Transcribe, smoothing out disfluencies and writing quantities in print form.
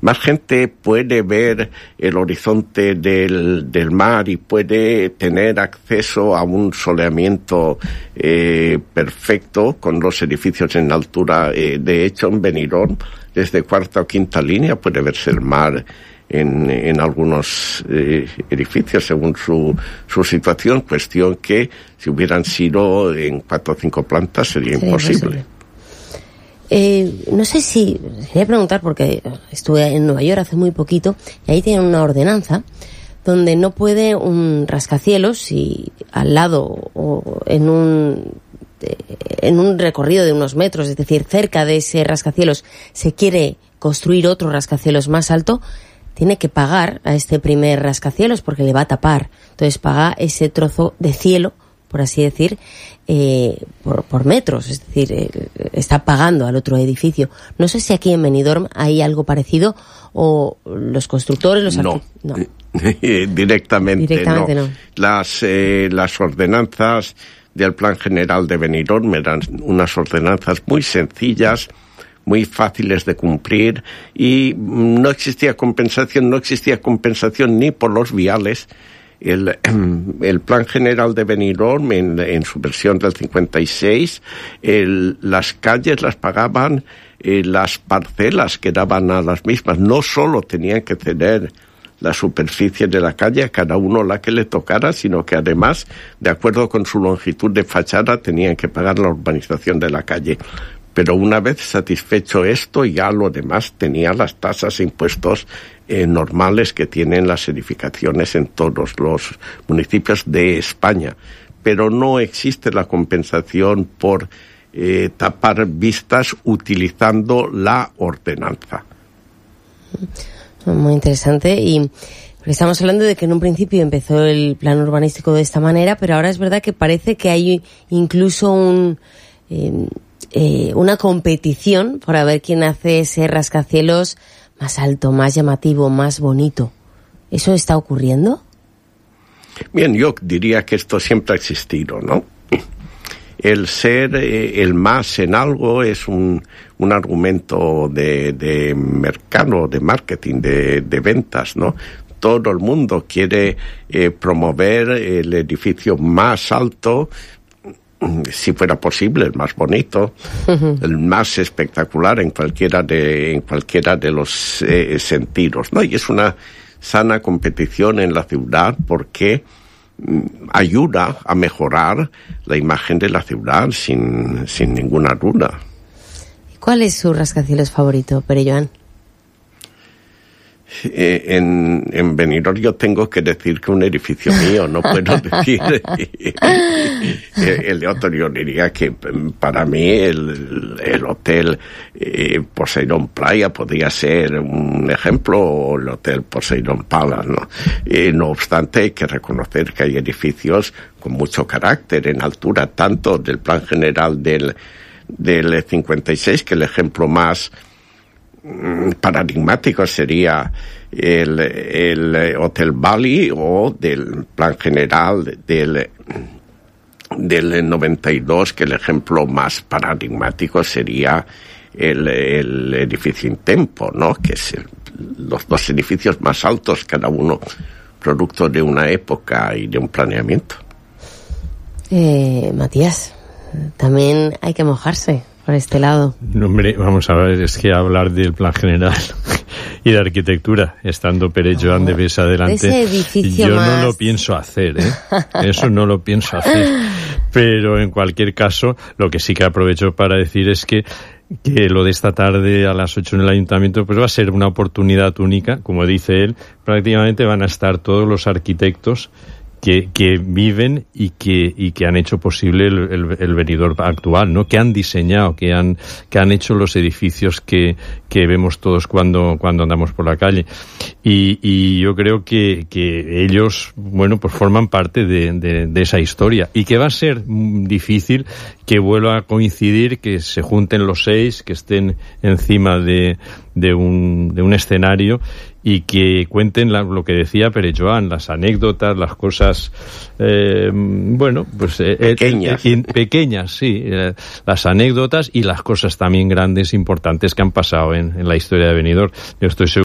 más gente puede ver el horizonte del mar y puede tener acceso a un soleamiento perfecto con los edificios en altura. De hecho, en Benidorm, desde cuarta o quinta línea puede verse el mar en algunos edificios según su situación, cuestión que si hubieran sido en 4 o 5 plantas sería imposible. No sé si quería preguntar, porque estuve en Nueva York hace muy poquito y ahí tienen una ordenanza donde no puede un rascacielos, si al lado o en un recorrido de unos metros, es decir, cerca de ese rascacielos se quiere construir otro rascacielos más alto, tiene que pagar a este primer rascacielos porque le va a tapar. Entonces paga ese trozo de cielo, por así decir, por metros, es decir, está pagando al otro edificio. No sé si aquí en Benidorm hay algo parecido o los constructores, no. Directamente no. Las ordenanzas del Plan General de Benidorm eran unas ordenanzas muy sencillas, muy fáciles de cumplir, y no existía compensación ni por los viales. El Plan General de Benidorm, en su versión del 56, las calles las pagaban las parcelas que daban a las mismas. No solo tenían que ceder la superficie de la calle a cada uno la que le tocara, sino que además, de acuerdo con su longitud de fachada, tenían que pagar la urbanización de la calle. Pero una vez satisfecho esto, ya lo demás tenía las tasas e impuestos normales que tienen las edificaciones en todos los municipios de España. Pero no existe la compensación por tapar vistas utilizando la ordenanza. Muy interesante. Y estamos hablando de que en un principio empezó el plan urbanístico de esta manera, pero ahora es verdad que parece que hay incluso una competición para ver quién hace ese rascacielos más alto, más llamativo, más bonito. ¿Eso está ocurriendo? Bien, yo diría que esto siempre ha existido, ¿no? El ser el más en algo es un argumento de mercado, de marketing, de ventas, ¿no? Todo el mundo quiere promover el edificio más alto, si fuera posible, el más bonito, el más espectacular en cualquiera de los sentidos, ¿no? Y es una sana competición en la ciudad porque ayuda a mejorar la imagen de la ciudad sin ninguna duda. ¿Cuál es su rascacielos favorito, Pere Joan? En Benidorm yo tengo que decir que un edificio mío, no puedo decir el de otro. Yo diría que para mí el hotel Poseidon Playa podría ser un ejemplo, o el hotel Poseidon Palace, ¿no? No obstante, hay que reconocer que hay edificios con mucho carácter en altura, tanto del Plan General del 56, que el ejemplo más paradigmático sería el Hotel Bali, o del Plan General del 92, que el ejemplo más paradigmático sería el edificio Intempo, ¿no? Que es los dos edificios más altos, cada uno producto de una época y de un planeamiento. Matías, también hay que mojarse por este lado. No, hombre, vamos a ver, es que hablar del Plan General y de arquitectura, estando Pere Joan de Besa adelante, yo no lo pienso hacer, eso no lo pienso hacer. Pero en cualquier caso, lo que sí que aprovecho para decir es que lo de esta tarde a las 8 en el Ayuntamiento pues va a ser una oportunidad única, como dice él. Prácticamente van a estar todos los arquitectos que viven y que han hecho posible el Benidorm actual, ¿no? Que han diseñado, que han hecho los edificios que vemos todos cuando andamos por la calle. Y yo creo que ellos, bueno, pues forman parte de esa historia, y que va a ser difícil que vuelva a coincidir, que se junten los 6, que estén encima de un escenario, y que cuenten lo que decía Pere Joan, las anécdotas, las cosas, bueno, pues pequeñas, sí, las anécdotas y las cosas también grandes, importantes que han pasado en la historia de Benidorm. Yo estoy seguro